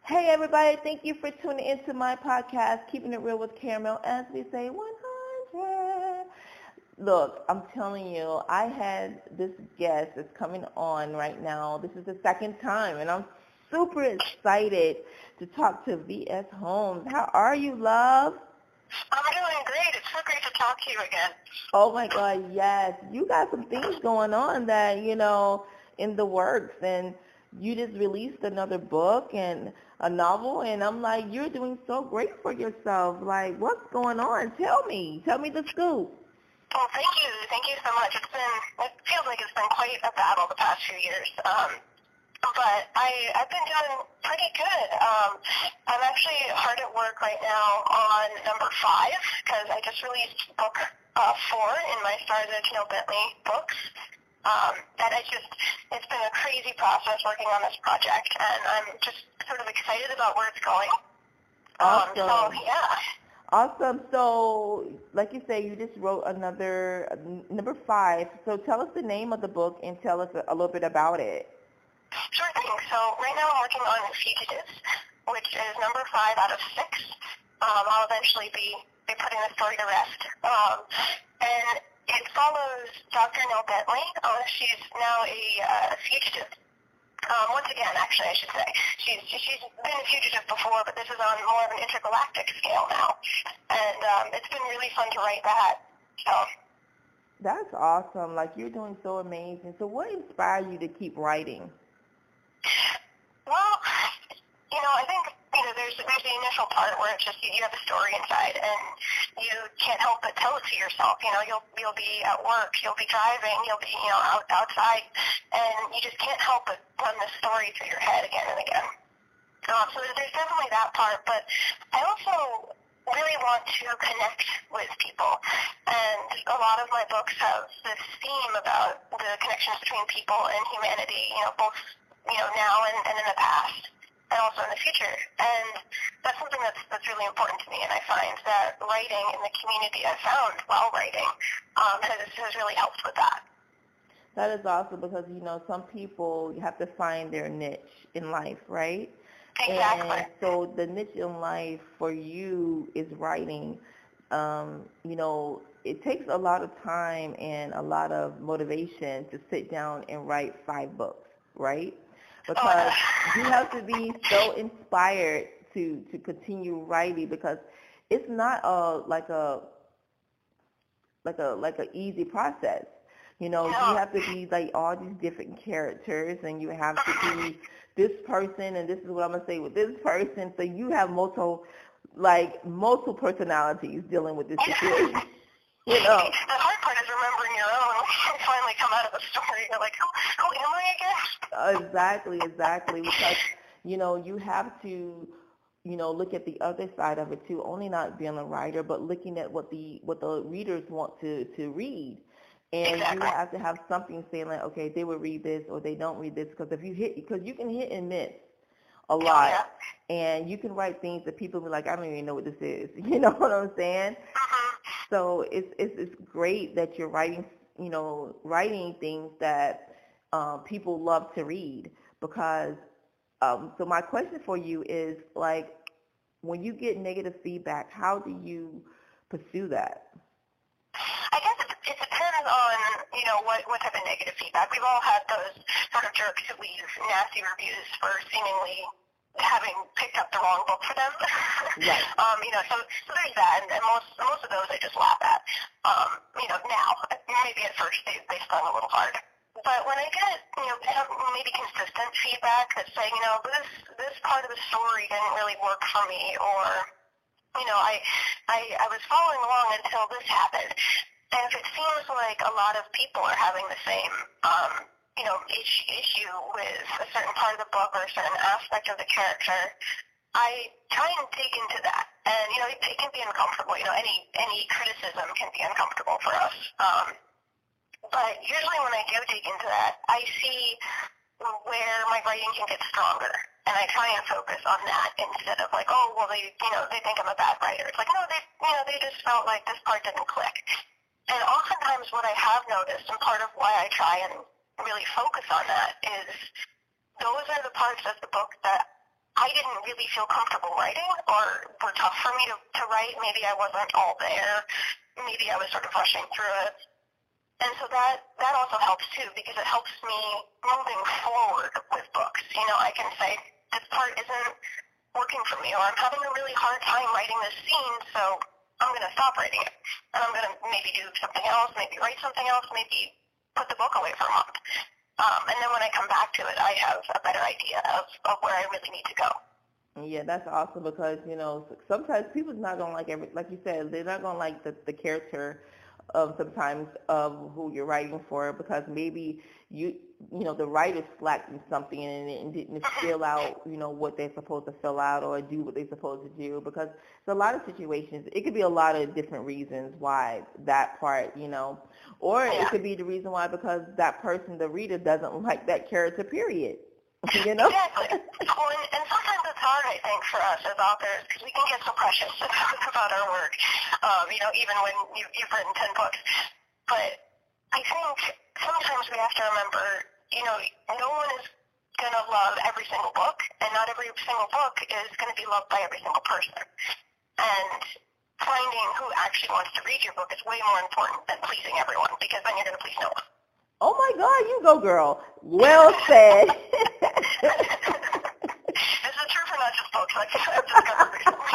Hey everybody, thank you for tuning into my podcast, Keeping It Real with Caramel, as we say 100. Look, I'm telling you, I had this guest that's coming on right now. This is the second time, and I'm super excited to talk to V.S. Holmes. How are you, love? I'm doing great. It's so great to talk to you again. Oh my God, yes. You got some things going on that, in the works, and you just released another book and a novel, and I'm like, you're doing so great for yourself. Like, what's going on? Tell me the scoop. Well, thank you. Thank you so much. It feels like it's been quite a battle the past few years. But I've been doing pretty good. I'm actually hard at work right now on number 5 because I just released book 4 in my Stars Edge Neil Bentley books. And it's been a crazy process working on this project, and I'm just sort of excited about where it's going. Awesome. So, yeah. Awesome. So, like you say, you just wrote another, number 5. So tell us the name of the book and tell us a little bit about it. Sure thing. So right now I'm working on Fugitives, which is number 5 out of 6. I'll eventually be putting the story to rest. And it follows Dr. Neil Bentley. She's now a fugitive. Once again, actually, I should say. She's been a fugitive before, but this is on more of an intergalactic scale now. And it's been really fun to write that. So. That's awesome. Like, you're doing so amazing. So what inspired you to keep writing? Well, I think, there's the initial part where it's just you have a story inside and you can't help but tell it to yourself. You'll be at work, you'll be driving, you'll be, outside, and you just can't help but run the story through your head again and again. So there's definitely that part, but I also really want to connect with people. And a lot of my books have this theme about the connections between people and humanity, both, now and in the past, and also in the future. And that's something that's really important to me, and I find that writing in the community I've found while writing has really helped with that. That is awesome because, some people, you have to find their niche in life, right? Exactly. And so the niche in life for you is writing. It takes a lot of time and a lot of motivation to sit down and write 5 books, right? Because you have to be so inspired to continue writing because it's not like a easy process. You have to be like all these different characters, and you have to be this person, and this is what I'm gonna say with this person. So you have multiple personalities dealing with this situation. The hard part is remembering your own. When you finally come out of the story, you're like, who am I Exactly. again? Because you have to look at the other side of it too. Only not being a writer, but looking at what the readers want to read. And exactly. You have to have something saying like, okay, they will read this or they don't read this, because because you can hit and miss a lot, and you can write things that people be like, I don't even know what this is. You know what I'm saying? So it's great that you're writing things that people love to read, because so my question for you is, like, when you get negative feedback, how do you pursue that? I guess it depends on, what type of negative feedback. We've all had those sort of jerks who leave nasty reviews for seemingly having picked up the wrong book for them. Right. So there's that, and most of those I just laugh at. Now, maybe at first they stung a little hard. But when I get, maybe consistent feedback that's saying, this part of the story didn't really work for me, or, I was following along until this happened. And if it seems like a lot of people are having the same, issue with a certain part of the book or a certain aspect of the character, I try and dig into that. And, it can be uncomfortable. Any criticism can be uncomfortable for us. But usually when I do dig into that, I see where my writing can get stronger. And I try and focus on that instead of like, oh, well, they think I'm a bad writer. It's like, no, they just felt like this part didn't click. And oftentimes what I have noticed, and part of why I try and really focus on that, is those are the parts of the book that I didn't really feel comfortable writing or were tough for me to write. Maybe I wasn't all there. Maybe I was sort of rushing through it. And so that also helps too, because it helps me moving forward with books. You know, I can say, this part isn't working for me, or I'm having a really hard time writing this scene, so I'm going to stop writing it. And I'm going to maybe do something else, maybe write something else, maybe put the book away for a month. And then when I come back to it, I have a better idea of where I really need to go. Yeah, that's awesome because, you know, sometimes people's not going to like like you said, they're not going to like the character of sometimes of who you're writing for, because maybe you know, the writer slacked in something and didn't fill out, you know, what they're supposed to fill out or do what they're supposed to do, because there's a lot of situations. It could be a lot of different reasons why that part, you know, or it could be the reason why because that person, the reader, doesn't like that character, period. You know? Exactly. Well, and sometimes it's hard, I think, for us as authors, because we can get so precious about our work, you know, even when you've written 10 books. But I think sometimes we have to remember, you know, no one is going to love every single book, and not every single book is going to be loved by every single person. And finding who actually wants to read your book is way more important than pleasing everyone, because then you're going to please no one. Oh my God, you go, girl. Well said. This is true for not just books, like I've discovered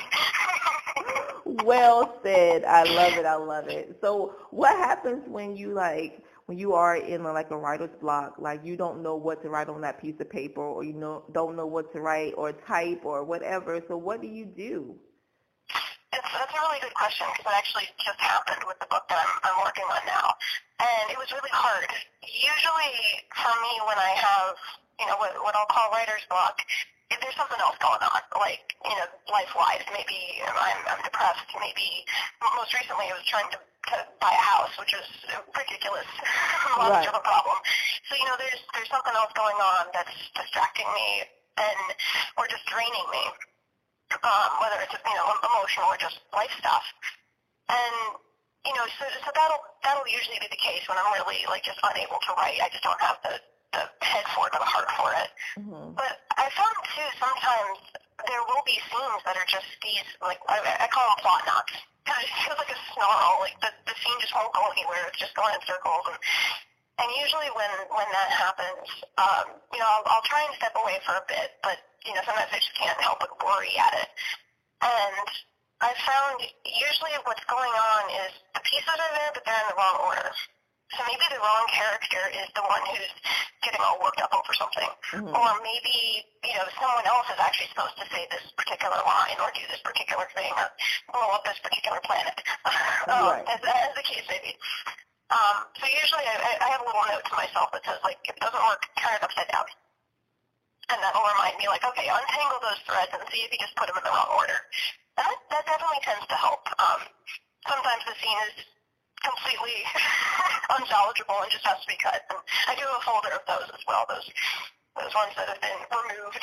recently. Well said. I love it. I love it. So what happens when you are in like a writer's block, like you don't know what to write on that piece of paper, or you don't know what to write or type or whatever. So what do you do? That's a really good question, because it actually just happened with the book that I'm working on now. And it was really hard. Usually for me, when I have, you know, what I'll call writer's block, if there's something else going on, like, you know, life-wise, maybe I'm depressed, maybe most recently I was trying to buy a house, which is ridiculous, much of a problem. So, you know, there's something else going on that's distracting me or just draining me. Whether it's, you know, emotional or just life stuff. And, you know, so that'll usually be the case when I'm really, like, just unable to write. I just don't have the head for it or the heart for it. Mm-hmm. But I found, too, sometimes there will be scenes that are just these, like, I call them plot knots. Because it feels like a snarl. Like, the scene just won't go anywhere. It's just going in circles. And usually when that happens, you know, I'll try and step away for a bit, but, you know, sometimes I just can't help but worry at it. And I found usually what's going on is the pieces are there, but they're in the wrong order. So maybe the wrong character is the one who's getting all worked up over something. Mm-hmm. Or maybe, you know, someone else is actually supposed to say this particular line or do this particular thing or blow up this particular planet, as the case may be. So usually I have a little note to myself that says, like, if it doesn't work, turn it upside down. And that'll remind me, like, okay, untangle those threads and see if you just put them in the wrong order. And that definitely tends to help. Sometimes the scene is completely unsalvageable and just has to be cut. And I do have a folder of those as well, those ones that have been removed.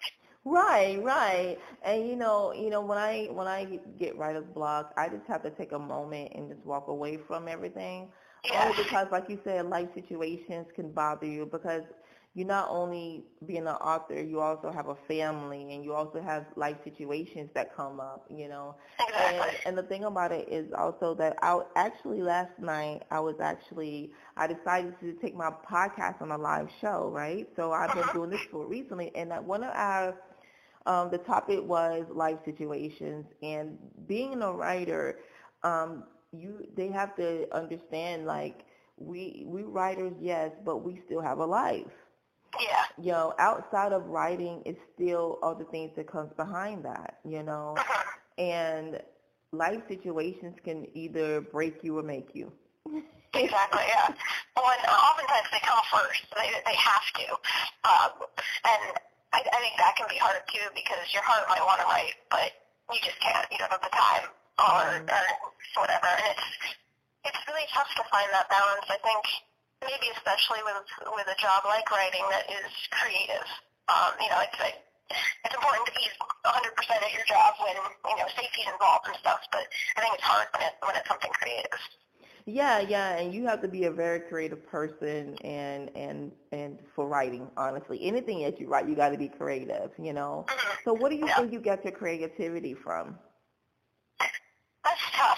Right. And you know, when I get writer's block, I just have to take a moment and just walk away from everything. Yes. Only because, like you said, life situations can bother you, because you not only being an author, you also have a family, and you also have life situations that come up, you know. Exactly. And the thing about it is also that last night I decided to take my podcast on a live show, right? So I've been doing this for recently, and one of our the topic was life situations, and being a writer, they have to understand, like, we writers, yes, but we still have a life. Yeah. You know, outside of writing is still other things that comes behind that, you know. And life situations can either break you or make you. Exactly, yeah. Well, and oftentimes they come first. They have to. And I think that can be hard, too, because your heart might want to write, but you just can't. You don't have the time or whatever. And it's really tough to find that balance, I think. Maybe especially with a job like writing that is creative. You know, it's important to be 100% at your job when, you know, safety's involved and stuff, but I think it's hard when it's something creative. Yeah, and you have to be a very creative person and for writing, honestly. Anything that you write, you got to be creative, you know. Mm-hmm. So what do you Yeah. think you get your creativity from? That's tough.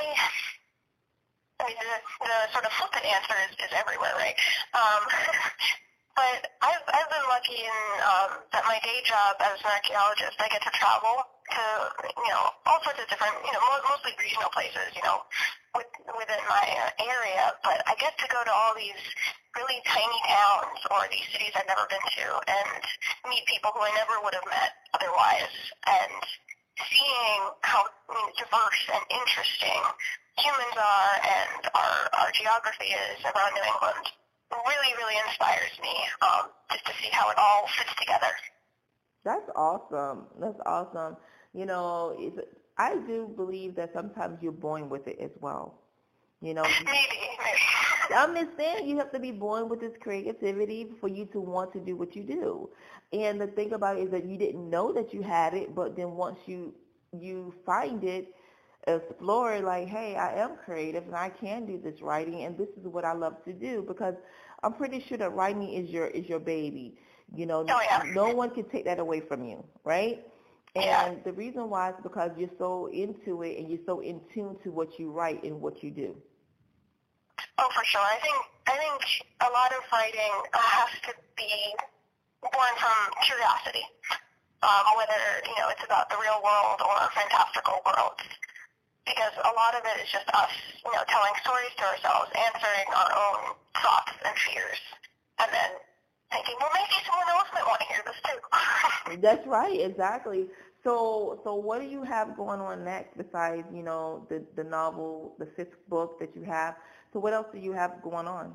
The sort of flippant answer is everywhere, right? Um, but I've been lucky in that my day job as an archaeologist, I get to travel to all sorts of different mostly regional places within my area. But I get to go to all these really tiny towns or these cities I've never been to and meet people who I never would have met otherwise, and seeing how diverse and interesting humans are and our geography is around New England really, really inspires me just to see how it all fits together. That's awesome. That's awesome. You know, I do believe that sometimes you're born with it as well. You know, Maybe. I'm just saying you have to be born with this creativity for you to want to do what you do. And the thing about it is that you didn't know that you had it, but then once you find it, explore like, hey, I am creative and I can do this writing and this is what I love to do, because I'm pretty sure that writing is your baby. You know, Oh, yeah. no one can take that away from you, right? And Yeah. the reason why is because you're so into it and you're so in tune to what you write and what you do. Oh, for sure. I think a lot of writing has to be born from curiosity, whether it's about the real world or fantastical worlds. Because a lot of it is just us, telling stories to ourselves, answering our own thoughts and fears, and then thinking, well, maybe someone else might want to hear this too. That's right, exactly. So what do you have going on next besides, the novel, the 5th book that you have? So what else do you have going on?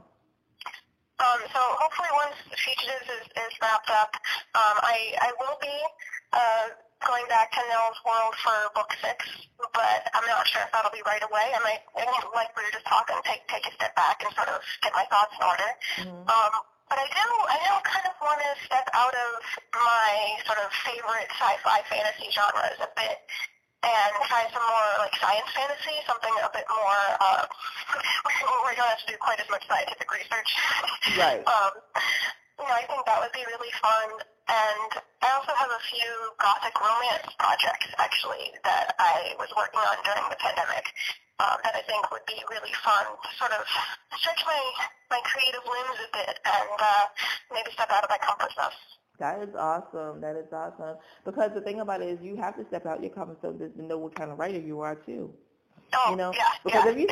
So hopefully once Fugitives is wrapped up, I will be going back to Nell's World for book 6, but I'm not sure if that'll be right away. I might, like we were just talking, take a step back and sort of get my thoughts in order. Mm-hmm. But I do kind of want to step out of my sort of favorite sci-fi fantasy genres a bit and try some more like science fantasy, something a bit more where you don't have to do quite as much scientific research. Right. I think that would be really fun. And I also have a few gothic romance projects, actually, that I was working on during the pandemic that I think would be really fun to sort of stretch my creative limbs a bit and maybe step out of my comfort zone. That is awesome. That is awesome. Because the thing about it is you have to step out your comfort zone to know what kind of writer you are, too. Oh, yeah. Because if you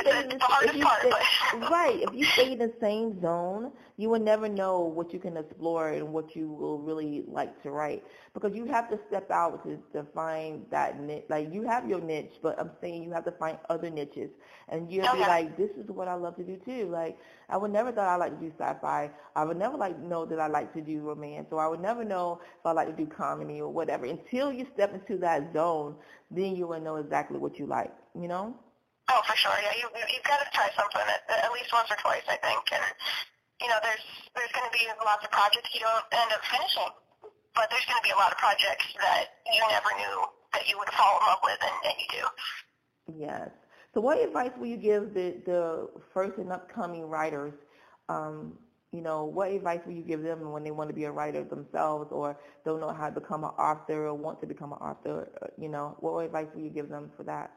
stay if you stay in the same zone, you will never know what you can explore and what you will really like to write. Because you have to step out to find that niche. Like, you have your niche, but I'm saying you have to find other niches. And you'll be like, this is what I love to do too. Like, I would never thought I like to do sci-fi. I would never know that I like to do romance. Or I would never know if I like to do comedy or whatever. Until you step into that zone, then you will know exactly what you like, Oh, for sure. Yeah, you've got to try something at least once or twice, I think. And there's going to be lots of projects you don't end up finishing, but there's going to be a lot of projects that you never knew that you would fall in love with, and you do. Yes. So what advice will you give the first and upcoming writers? What advice will you give them when they want to be a writer themselves or don't know how to become an author or want to become an author? What advice will you give them for that?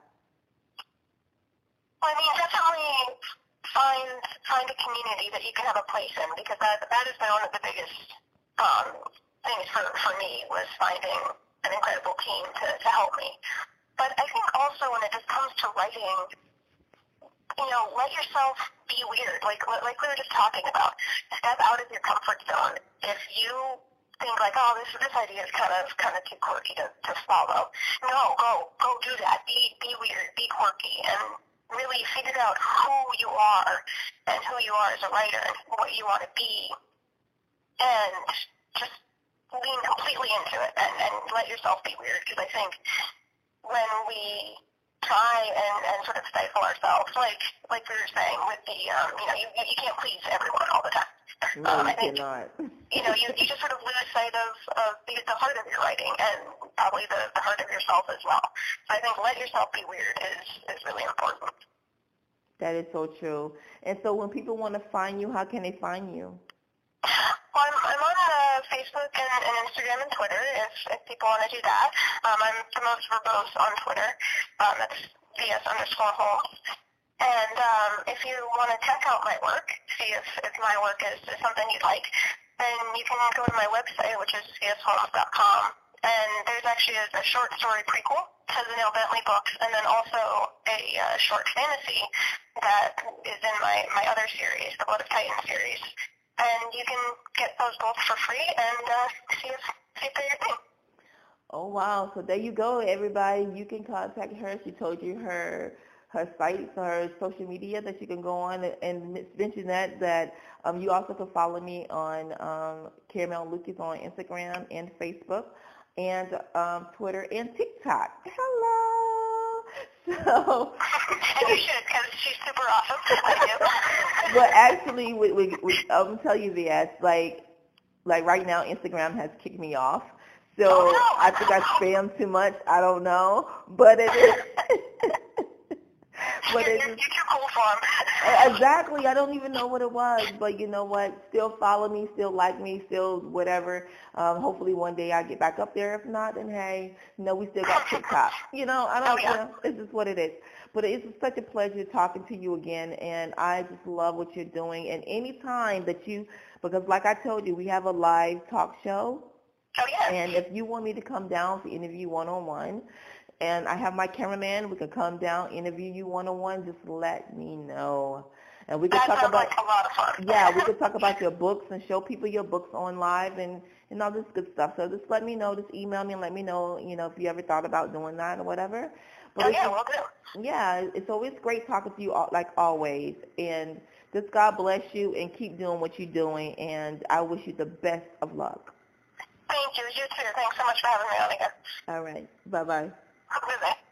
Well, definitely find a community that you can have a place in, because that has been one of the biggest things for me, was finding an incredible team to help me. But I think also when it just comes to writing, let yourself be weird, like we were just talking about. Step out of your comfort zone. If you think like, oh, this idea is kind of too quirky to follow, no, go do that. Be weird, be quirky, and really figure out who you are and who you are as a writer and what you want to be, and just lean completely into it and let yourself be weird. Because I think when we try and sort of stifle ourselves, like we were saying with the, you can't please everyone all the time. No, you I think, cannot. You just sort of lose sight of the heart of your writing and probably the heart of yourself as well. So I think let yourself be weird is really important. That is so true. And so when people want to find you, how can they find you? Well, I'm on Facebook and Instagram and Twitter if people want to do that. I'm the most verbose on Twitter. That's VS_Holmes. And if you want to check out my work, see if my work is something you'd like, then you can go to my website, which is vsholmes.com. And there's actually a short story prequel to the Neil Bentley books, and then also a short fantasy that is in my other series, the Blood of Titan series. And you can get those both for free and see if they're your thing. Oh, wow. So there you go, everybody. You can contact her. She told you her sites, her social media that you can go on and mention that you also can follow me on Caramel Lucas on Instagram and Facebook and Twitter and TikTok. Hello. So, and you should, because she's super awesome. I do. But actually, I'm tell you this, like right now, Instagram has kicked me off. So I think I spam too much. I don't know, but it is. But you're too cool for them. Exactly. I don't even know what it was, but you know what? Still follow me, still like me, still whatever. Hopefully one day I get back up there. If not, then hey, we still got TikTok. I don't. It's just what it is. But it's such a pleasure talking to you again, and I just love what you're doing. And any time that because like I told you, we have a live talk show. Oh yeah. And if you want me to come down to interview one-on-one, and I have my cameraman, we can come down, interview you one-on-one, just let me know. And we can talk about like a lot of fun. Yeah, we could talk about your books and show people your books on live and all this good stuff. So just let me know, just email me and let me know, if you ever thought about doing that or whatever. But we'll do. Yeah, it's always great talking to you, like always. And just God bless you and keep doing what you're doing. And I wish you the best of luck. Thank you. You too. Thanks so much for having me on again. All right. Bye-bye. Bye-bye.